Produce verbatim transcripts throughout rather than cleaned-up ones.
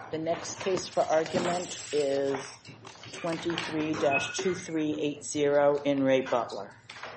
The next case for argument is twenty-three dash two three eight zero in Ray Butler.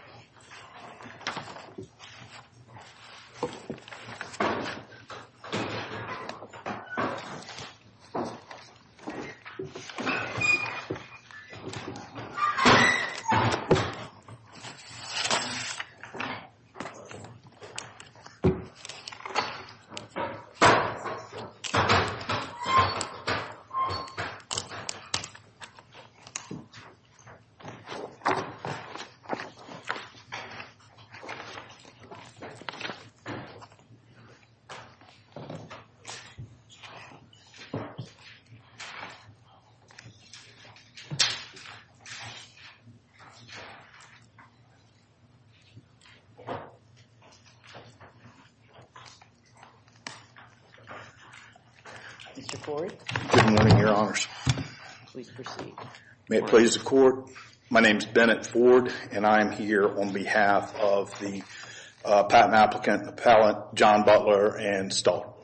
Mister Ford. Good morning, Your Honors. Please proceed. May it please the Court, my name is Bennett Ford, and I am here on behalf of the uh, patent applicant, appellant John Butler and Stull.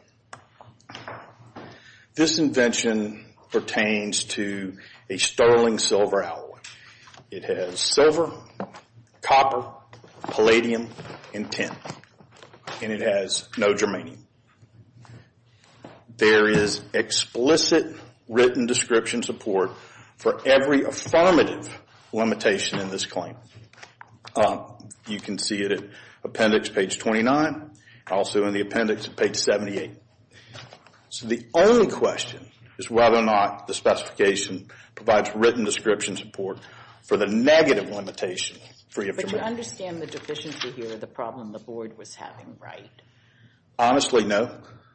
This invention pertains to a sterling silver alloy. It has silver, copper, palladium, and tin, and it has no germanium. There is explicit written description support for every affirmative limitation in this claim. Um, you can see it at appendix page twenty-nine, also in the appendix at page seventy-eight. So the only question is whether or not the specification provides written description support for the negative limitation free of germanium. But you understand the deficiency here, the problem the board was having, right? Honestly, no.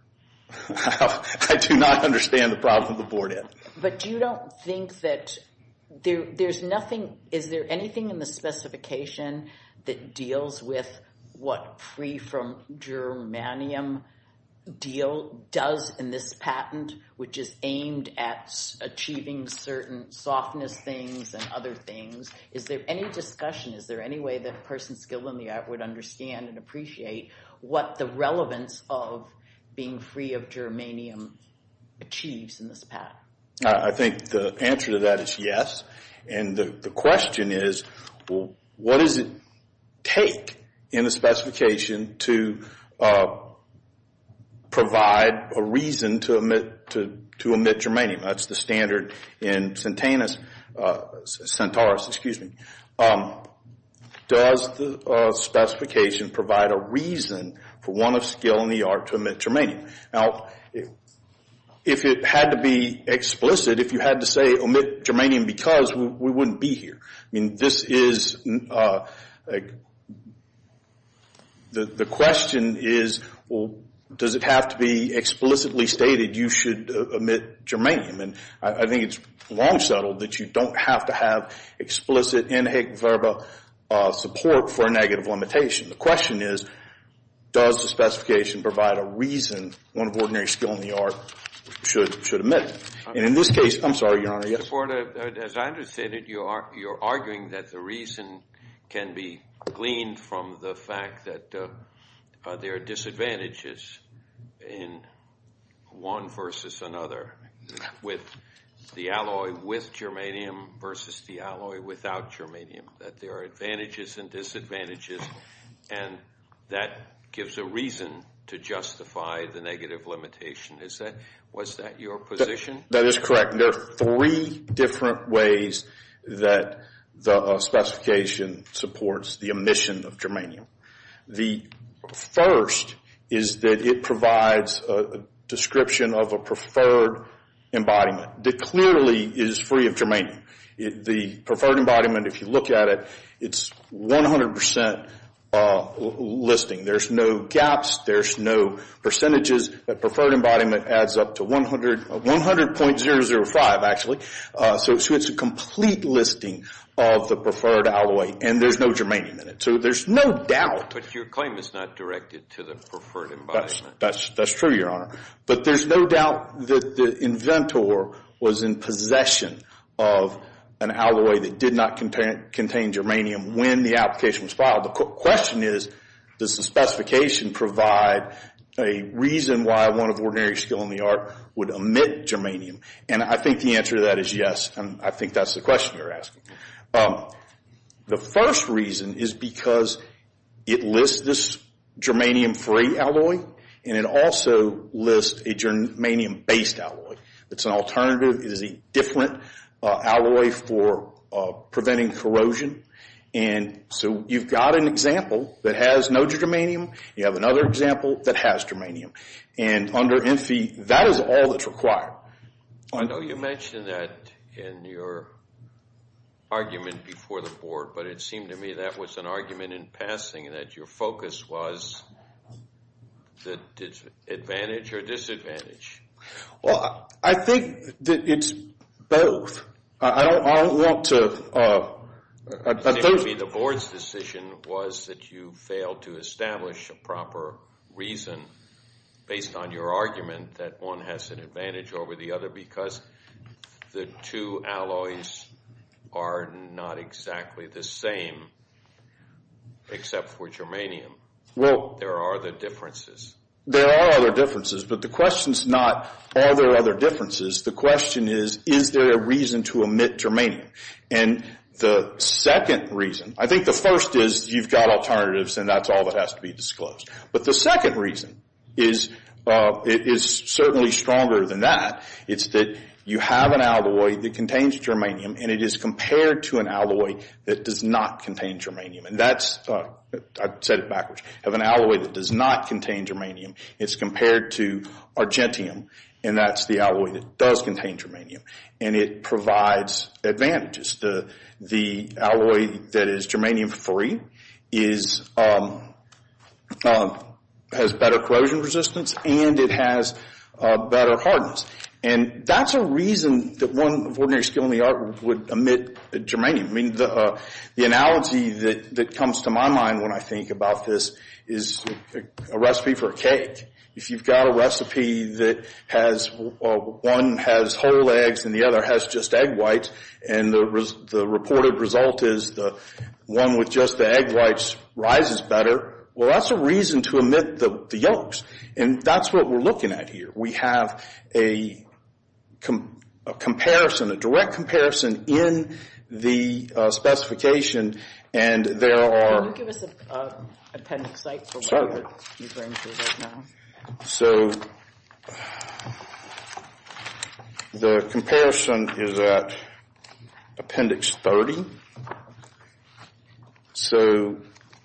I do not understand the problem the board had. But you don't think that there, there's nothing, is there anything in the specification that deals with what free from germanium deal does in this patent, which is aimed at achieving certain softness things and other things? Is there any discussion, is there any way that a person skilled in the art would understand and appreciate what the relevance of being free of germanium achieves in this patent? I think the answer to that is yes. And the, the question is, well, what does it take in the specification to uh, provide a reason to omit to, to omit germanium? That's the standard in Centaurus, uh, Centaurus, excuse me. Um, does the uh, specification provide a reason for one of skill in the art to omit germanium? Now, if it had to be explicit, if you had to say omit germanium because, we, we wouldn't be here. I mean, this is uh, a, the the question is, well, does it have to be explicitly stated you should uh, omit germanium? And I, I think it's long settled that you don't have to have explicit in haec verba uh, support for a negative limitation. The question is, does the specification provide a reason one of ordinary skill in the art should should omit it? And in this case, I'm sorry, Your Honor, yes? Mister Ford, uh, as I understand it, you are, you're arguing that the reason can be gleaned from the fact that uh, uh, there are disadvantages in one versus another, with the alloy with germanium versus the alloy without germanium, that there are advantages and disadvantages, and that gives a reason to justify the negative limitation. Is that, was that your position? That, that is correct. There are three different ways that the uh, specification supports the omission of germanium. The first is that it provides a, a description of a preferred embodiment that clearly is free of germanium. It, the preferred embodiment, if you look at it, it's one hundred percent Uh, listing. There's no gaps. There's no percentages. That preferred embodiment adds up to one hundred, one hundred point zero zero five, actually. Uh, so, so it's a complete listing of the preferred alloy, and there's no germanium in it. So there's no doubt. But your claim is not directed to the preferred embodiment. That's, that's, that's true, Your Honor. But there's no doubt that the inventor was in possession of an alloy that did not contain, contain germanium when the application was filed. The qu- question is, does the specification provide a reason why one of ordinary skill in the art would omit germanium? And I think the answer to that is yes, and I think that's the question you're asking. Um, the first reason is because it lists this germanium-free alloy, and it also lists a germanium-based alloy. It's an alternative. It is a different uh, alloy for uh, preventing corrosion. And so you've got an example that has no germanium. You have another example that has germanium. And under I N F I, that is all that's required. I know you mentioned that in your argument before the board, but it seemed to me that was an argument in passing, that your focus was the advantage or disadvantage. Well, I think that it's both. I don't, I don't want to... Uh, It seemed to me the board's decision was that you failed to establish a proper reason based on your argument that one has an advantage over the other because the two alloys are not exactly the same except for germanium. Well, there are other differences. There are other differences, but the question's not, are there other differences? The question is, is there a reason to omit germanium? And the second reason, I think the first is you've got alternatives and that's all that has to be disclosed. But the second reason is, uh, it is certainly stronger than that. It's that you have an alloy that contains germanium and it is compared to an alloy that does not contain germanium. And that's, uh, I said it backwards. Have an alloy that does not contain germanium. It's compared to argentium, and that's the alloy that does contain germanium. And it provides advantages. The, the alloy that is germanium free is, um, uh, has better corrosion resistance and it has, uh, better hardness. And that's a reason that one of ordinary skill in the art would omit germanium. I mean, the, uh, the analogy that, that comes to my mind when I think about this is a, a recipe for a cake. If you've got a recipe that has, uh, one has whole eggs and the other has just egg whites, and the, res, the reported result is the one with just the egg whites rises better, well, that's a reason to omit the, the yolks. And that's what we're looking at here. We have a, Com- a comparison, a direct comparison in the uh, specification, and there are... Can you give us an uh, appendix site for what Certainly. you're referring to right now? So the comparison is at appendix thirty. So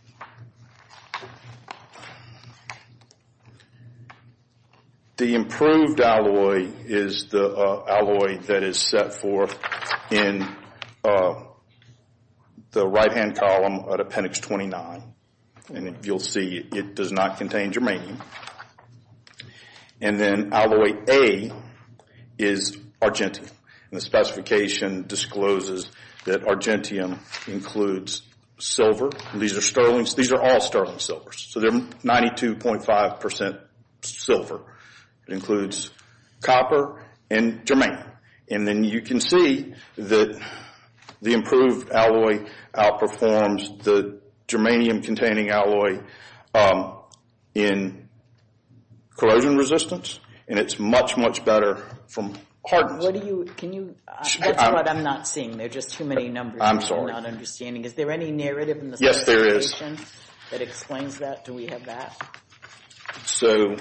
the improved alloy is the uh, alloy that is set forth in uh, the right-hand column at appendix twenty-nine. And you'll see it does not contain germanium. And then alloy A is argentium. And the specification discloses that argentium includes silver. These are sterling. These are all sterling silvers. So they're ninety-two point five percent silver. It includes copper and germanium. And then you can see that the improved alloy outperforms the germanium-containing alloy um, in corrosion resistance, and it's much, much better from hardness. What do you, can you, uh, that's I'm, what I'm not seeing. There are just too many numbers I'm sorry. I'm not understanding. Is there any narrative in the yes, there is. specification that explains that? Do we have that? So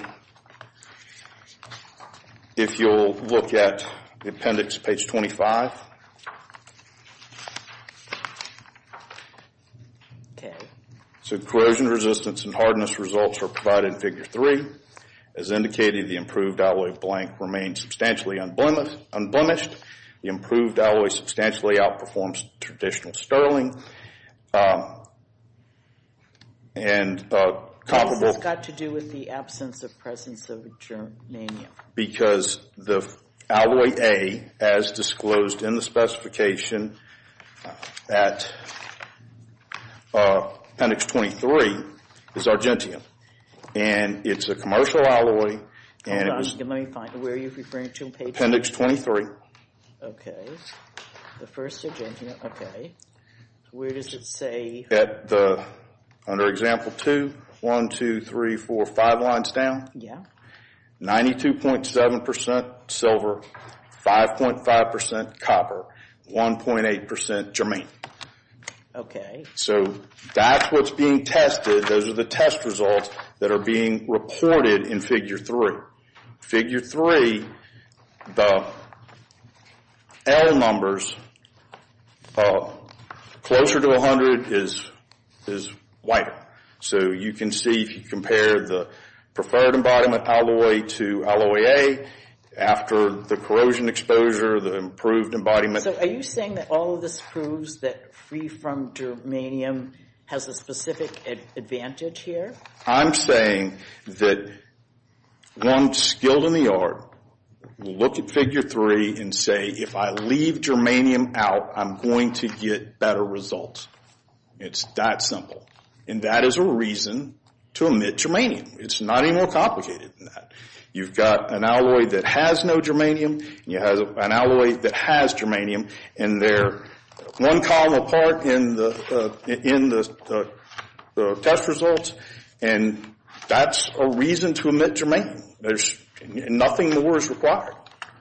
if you'll look at the appendix, page twenty-five. Okay. So corrosion resistance and hardness results are provided in figure three. As indicated, the improved alloy blank remains substantially unblemished. unblemished. The improved alloy substantially outperforms traditional sterling. Um, and uh, comparable. What has this got to do with the absence of presence of germanium? Because the alloy A, as disclosed in the specification uh, at uh, appendix twenty-three, is argentium. And it's a commercial alloy. And Hold it on, was let me find, where are you referring to? Page appendix twenty-three. Okay. The first argentium, okay. Where does it say? At the, under example two, one, two, three, four, five lines down. Yeah. ninety-two point seven percent silver, five point five percent copper, one point eight percent germanium. Okay. So that's what's being tested. Those are the test results that are being reported in Figure three. Figure three, the L numbers, uh, closer to one hundred is, is whiter. So you can see if you compare the preferred embodiment alloy to alloy A, after the corrosion exposure, the improved embodiment. So are you saying that all of this proves that free from germanium has a specific ad- advantage here? I'm saying that one skilled in the art will look at Figure three and say, if I leave germanium out, I'm going to get better results. It's that simple. And that is a reason to omit germanium. It's not any more complicated than that. You've got an alloy that has no germanium, and you have an alloy that has germanium, and they're one column apart in the uh, in the, uh, the test results, and that's a reason to omit germanium. There's nothing more is required.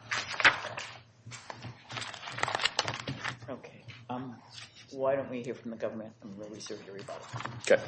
Okay. Um, why don't we hear from the government and we'll reserve your rebuttal. Okay.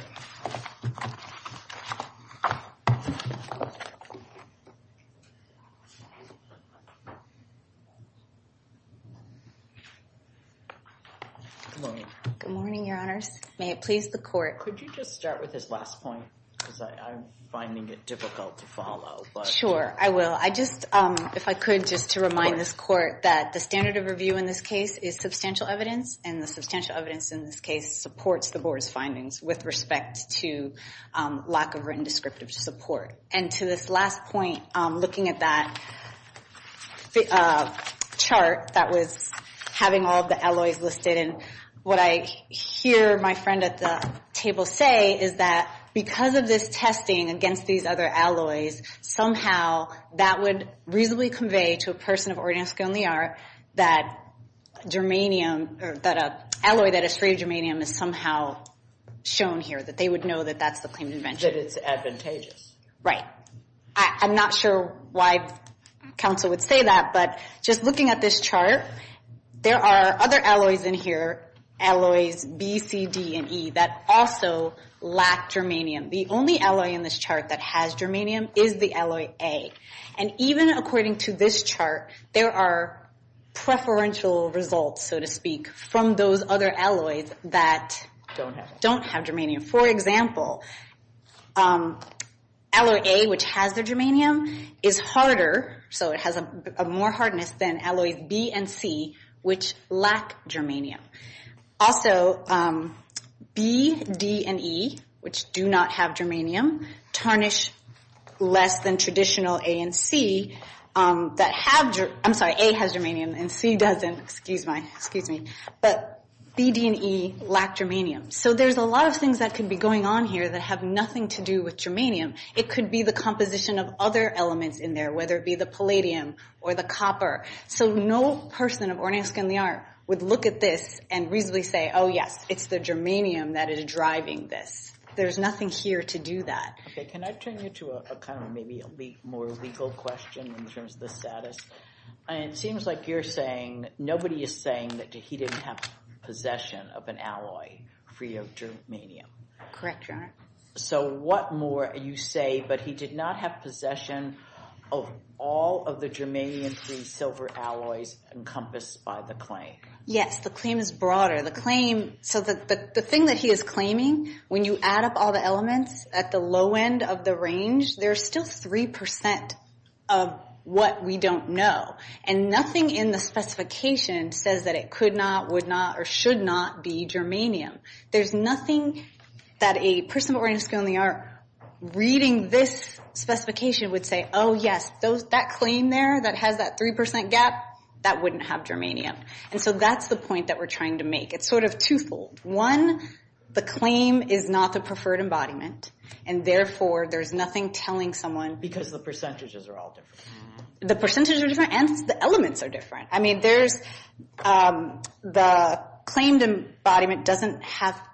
Good morning. Good morning, Your Honors. May it please the Court. Could you just start with this last point? Because I'm finding it difficult to follow. But Sure, I will. I just, um, if I could, just to remind this Court that the standard of review in this case is substantial evidence, and the substantial evidence in this case supports the Board's findings with respect to um, lack of written descriptive support. And to this last point, um, looking at that uh, chart that was having all of the alloys listed, and what I hear my friend at the table say is that because of this testing against these other alloys, somehow that would reasonably convey to a person of ordinary skill in the art that germanium, or that a alloy that is free of germanium is somehow shown here, that they would know that that's the claimed invention. that it's advantageous. Right. I, I'm not sure why counsel would say that, but just looking at this chart, there are other alloys in here, alloys B, C, D, and E, that also lack germanium. The only alloy in this chart that has germanium is the alloy A. And even according to this chart, there are preferential results, so to speak, from those other alloys that Don't have it. don't have germanium. For example, um, alloy A, which has the germanium, is harder, so it has a, a more hardness than alloys B and C, which lack germanium. Also, um, B, D, and E, which do not have germanium, tarnish less than traditional A and C um, that have. Ger- I'm sorry, A has germanium and C doesn't. Excuse my, excuse me. But B, D, and E lack germanium. So there's a lot of things that could be going on here that have nothing to do with germanium. It could be the composition of other elements in there, whether it be the palladium or the copper. So no person of ordinary skill in the art would look at this and reasonably say, oh, yes, it's the germanium that is driving this. There's nothing here to do that. Okay, can I turn you to a, a kind of maybe a le- more legal question in terms of the status? And it seems like you're saying, nobody is saying that he didn't have possession of an alloy free of germanium. Correct, Your Honor. So what more you say, but he did not have possession of all of the germanium-free silver alloys encompassed by the claim? Yes, the claim is broader. The claim, so the, the, the thing that he is claiming, when you add up all the elements at the low end of the range, there's still three percent of what we don't know. And nothing in the specification says that it could not, would not, or should not be germanium. There's nothing that a person of ordinary skill in the art reading this specification would say, oh, yes, those that claim there that has that three percent gap, that wouldn't have germanium. And so that's the point that we're trying to make. It's sort of twofold. One, the claim is not the preferred embodiment, and therefore there's nothing telling someone. Because the percentages are all different. The percentages are different and the elements are different. I mean, there's um, the claimed embodiment doesn't have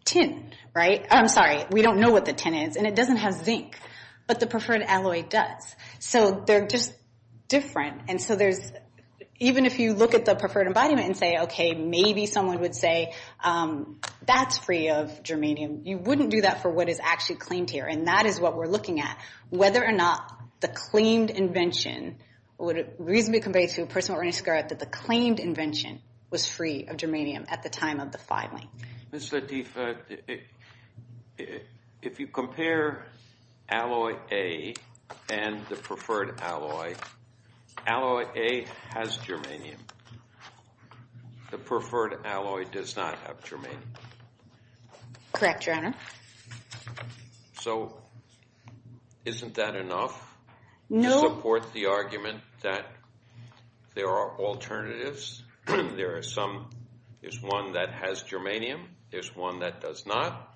tin, right? I'm sorry, we don't know what the tin is, and it doesn't have zinc, but the preferred alloy does. So they're just different, and so there's, even if you look at the preferred embodiment and say, okay, maybe someone would say um, that's free of germanium, you wouldn't do that for what is actually claimed here, and that is what we're looking at, whether or not the claimed invention would reasonably convey to a person with ordinary skill that the claimed invention was free of germanium at the time of the filing. Miz Lateef, uh, if you compare alloy A and the preferred alloy, alloy A has germanium. The preferred alloy does not have germanium. Correct, Your Honor. So isn't that enough no. to support the argument that there are alternatives? There are some, there's one that has germanium, there's one that does not.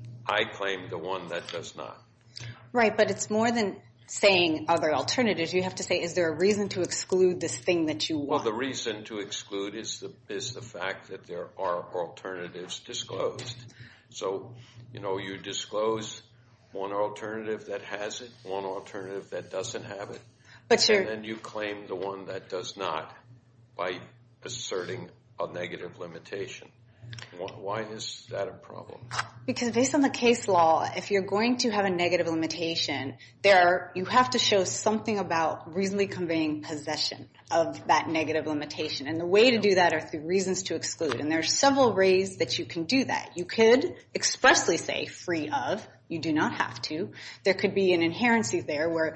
I claim the one that does not. Right, but it's more than saying other alternatives. You have to say, is there a reason to exclude this thing that you want? Well, the reason to exclude is the is the fact that there are alternatives disclosed. So, you know, you disclose one alternative that has it, one alternative that doesn't have it, but you're, and then you claim the one that does not by asserting a negative limitation. Why is that a problem? Because based on the case law, if you're going to have a negative limitation, there are, you have to show something about reasonably conveying possession of that negative limitation. And the way to do that are through reasons to exclude. And there are several ways that you can do that. You could expressly say free of. You do not have to. There could be an inherency there where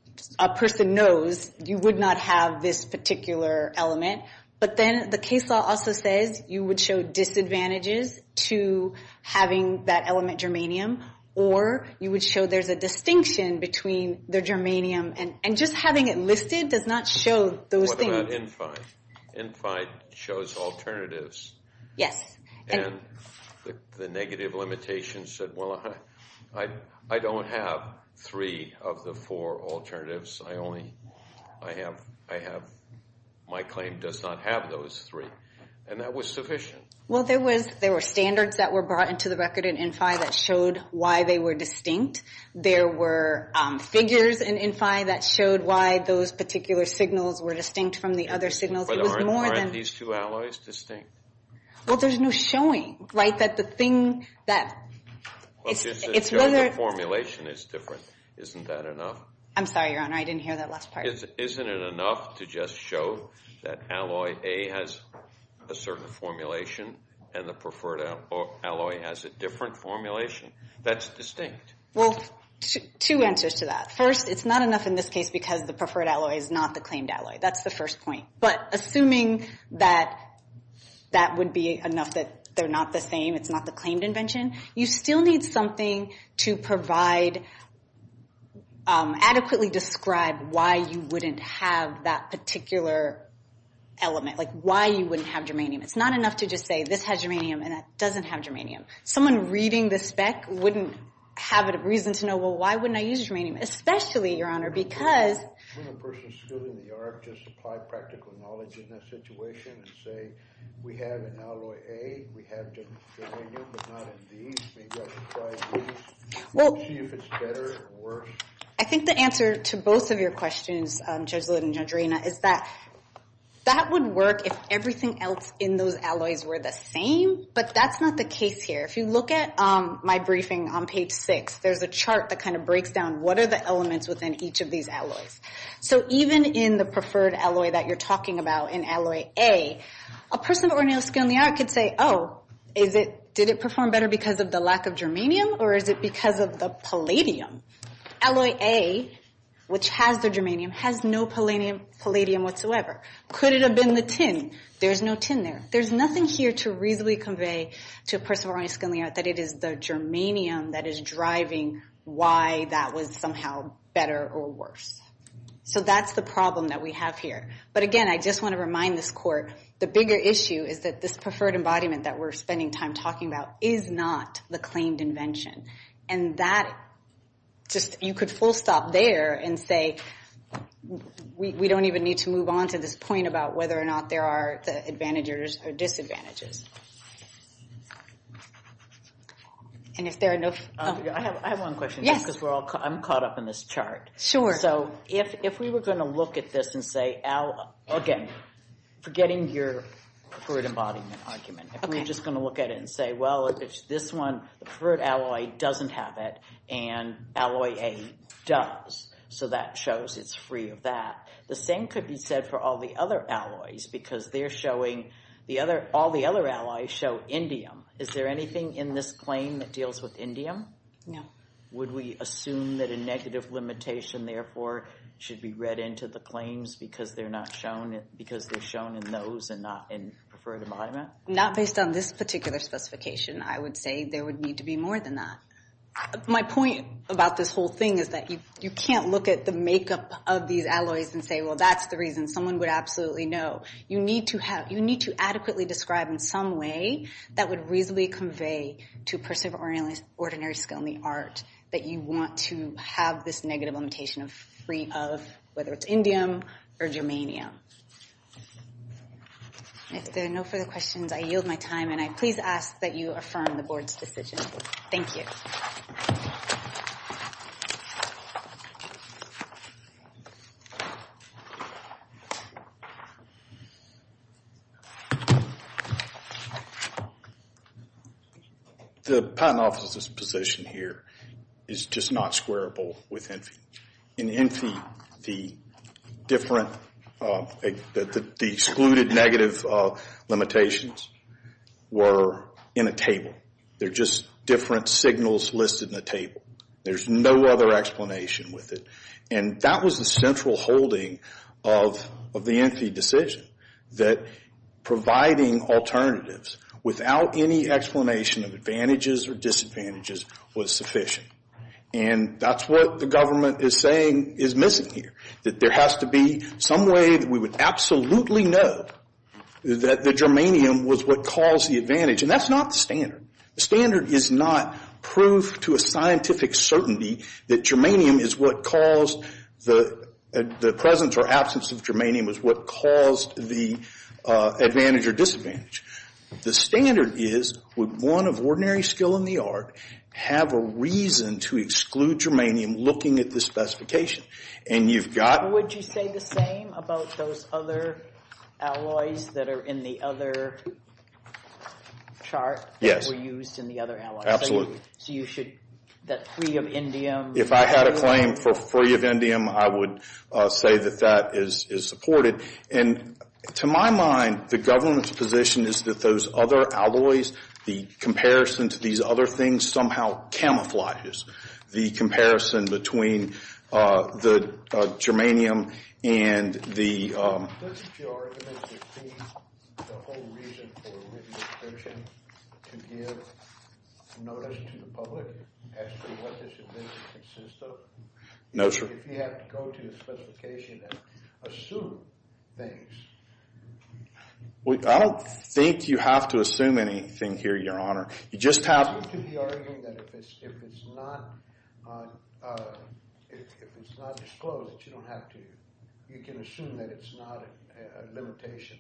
a person knows you would not have this particular element. But then the case law also says you would show disadvantages to having that element germanium, or you would show there's a distinction between the germanium and, and just having it listed does not show those what things. What about Infi? Infi shows alternatives. Yes. And, and the, the negative limitation said, well, I, I, I don't have three of the four alternatives. I only, I have, I have, my claim does not have those three. And that was sufficient. Well, there was there were standards that were brought into the record in Infi that showed why they were distinct. There were um, figures in Infi that showed why those particular signals were distinct from the other signals. But it was aren't, more aren't than these two alloys distinct? Well, there's no showing, right? That the thing that well, it's just it's show whether the formulation is different. Isn't that enough? I'm sorry, Your Honor, I didn't hear that last part. Is, isn't it enough to just show that alloy A has a certain formulation and the preferred al- alloy has a different formulation? That's distinct. Well, t- two answers to that. First, it's not enough in this case because the preferred alloy is not the claimed alloy. That's the first point. But assuming that that would be enough that they're not the same, it's not the claimed invention, you still need something to provide Um, adequately describe why you wouldn't have that particular element, like why you wouldn't have germanium. It's not enough to just say this has germanium and that doesn't have germanium. Someone reading the spec wouldn't have a reason to know, well, why wouldn't I use germanium? Especially, Your Honor, because when a person skilled in the art just apply practical knowledge in that situation and say, we have in alloy A, we have germanium, but not in these. Maybe I should try these. Well, see if it's better or worse. I think the answer to both of your questions, um, Judge Litt and Judge Reyna, is that that would work if everything else in those alloys were the same, but that's not the case here. If you look at um, my briefing on page six, there's a chart that kind of breaks down what are the elements within each of these alloys. So even in the preferred alloy that you're talking about in alloy A, a person of ordinary skill in the art could say, oh, is it, did it perform better because of the lack of germanium or is it because of the palladium? Alloy A, which has the germanium, has no palladium, palladium whatsoever. Could it have been the tin? There's no tin there. There's nothing here to reasonably convey to a person of ordinary skill in the art that it is the germanium that is driving why that was somehow better or worse. So that's the problem that we have here. But again, I just want to remind this court, the bigger issue is that this preferred embodiment that we're spending time talking about is not the claimed invention. And that just, you could full stop there and say, we, we don't even need to move on to this point about whether or not there are the advantages or disadvantages. And if there are no... Um, oh. I have I have one question. Yes. Because we're all ca- I'm caught up in this chart. Sure. So if if we were going to look at this and say, Al, again, forgetting your preferred embodiment argument, if okay. we were just going to look at it and say, well, if it's this one, the preferred alloy doesn't have it, and alloy A does, so that shows it's free of that. The same could be said for all the other alloys, because they're showing the other all the other alloys show indium. Is there anything in this claim that deals with indium? No. Would we assume that a negative limitation, therefore, should be read into the claims because they're not shown, because they're shown in those and not in preferred embodiment? Not based on this particular specification. I would say there would need to be more than that. My point about this whole thing is that you, you can't look at the makeup of these alloys and say, well, that's the reason. Someone would absolutely know. You need to have, you need to adequately describe in some way that would reasonably convey to a person of ordinary, ordinary skill in the art that you want to have this negative limitation of free of, whether it's indium or germanium. If there are no further questions, I yield my time, and I please ask that you affirm the board's decision. Thank you. The Patent Office's position here is just not squarable with I N F I. In I N F I, the different Uh, the, the, the excluded negative uh, limitations were in a table. They're just different signals listed in a table. There's no other explanation with it. And that was the central holding of, of the I N F I decision, that providing alternatives without any explanation of advantages or disadvantages was sufficient. And that's what the government is saying is missing here, that there has to be some way that we would absolutely know that the germanium was what caused the advantage. And that's not the standard. The standard is not proof to a scientific certainty that germanium is what caused the, uh, the presence or absence of germanium was what caused the uh, advantage or disadvantage. The standard is, would one of ordinary skill in the art have a reason to exclude germanium looking at the specification? And you've got... Would you say the same about those other alloys that are in the other chart that yes. were used in the other alloys? Absolutely. So you, so you should, that free of indium... If I had a claim for free of indium, I would uh, say that that is, is supported. And to my mind, the government's position is that those other alloys, the comparison to these other things somehow camouflages the comparison between uh, the uh, germanium and the... Um, Doesn't your argument defeat the whole reason for a written description to give notice to the public as to what this invention consists of? No, sir. If you have to go to the specification and assume things. Well, I don't think you have to assume anything here, Your Honor. You just have... You seem to be arguing that if it's if it's not uh, uh, if, if it's not disclosed, that you don't have to. You can assume that it's not a, a limitation.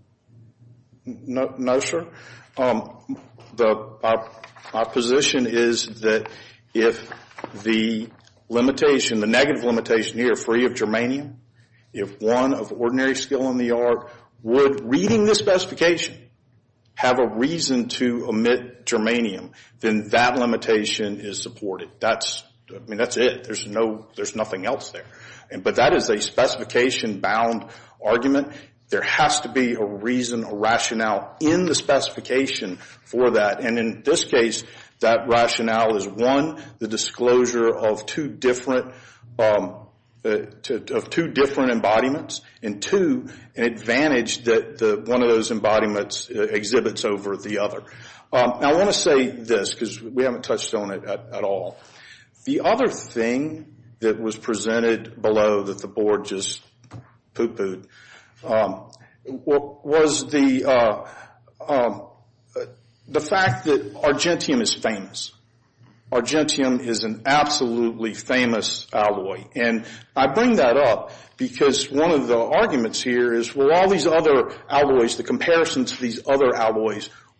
No, no, sir. Um, the our, our position is that if the limitation, the negative limitation here, free of germanium, if one of ordinary skill in the art would, reading the specification, have a reason to omit germanium, then that limitation is supported. That's, I mean, that's it. There's no, there's nothing else there. And, but that is a specification-bound argument. There has to be a reason, a rationale in the specification for that. And in this case, that rationale is, one, the disclosure of two different um Uh, to, of two different embodiments, and two, an advantage that the, one of those embodiments uh, exhibits over the other. Um, now, I want to say this, because we haven't touched on it at, at all. The other thing that was presented below that the board just poo-pooed um, was the, uh, um, the fact that argentium is famous. Argentium is an absolutely famous alloy. And I bring that up because one of the arguments here is, well, all these other alloys, the comparison to these other alloys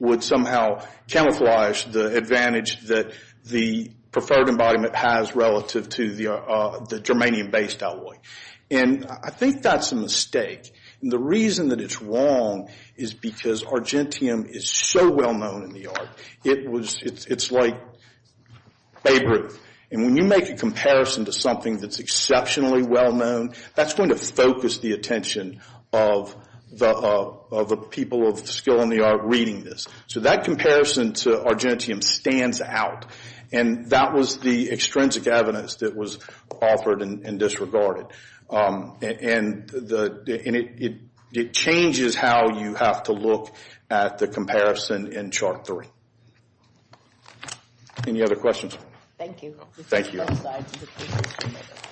would somehow camouflage the advantage that the preferred embodiment has relative to the, uh, the germanium-based alloy. And I think that's a mistake. And the reason that it's wrong is because Argentium is so well known in the art. It was, it's, it's like Babe Ruth. And when you make a comparison to something that's exceptionally well known, that's going to focus the attention of the, uh, of the people of skill in the art reading this. So that comparison to Argentium stands out. And that was the extrinsic evidence that was offered and, and disregarded. Um, and the, and it, it, it changes how you have to look at the comparison in chart three. Any other questions? Thank you. Thank you. Both sides of the position.